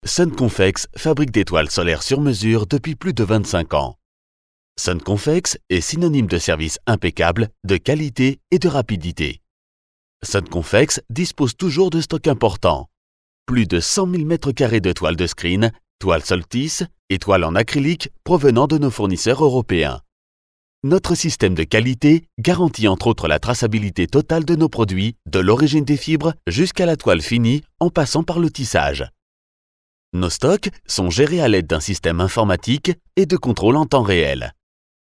Sunconfex fabrique des toiles solaires sur mesure depuis plus de 25 ans. Sunconfex est synonyme de service impeccable, de qualité et de rapidité. Sunconfex dispose toujours de stocks importants. Plus de 100 000 m² de toiles de screen, toiles Soltis et toiles en acrylique provenant de nos fournisseurs européens. Notre système de qualité garantit entre autres la traçabilité totale de nos produits, de l'origine des fibres jusqu'à la toile finie en passant par le tissage. Nos stocks sont gérés à l'aide d'un système informatique et de contrôle en temps réel.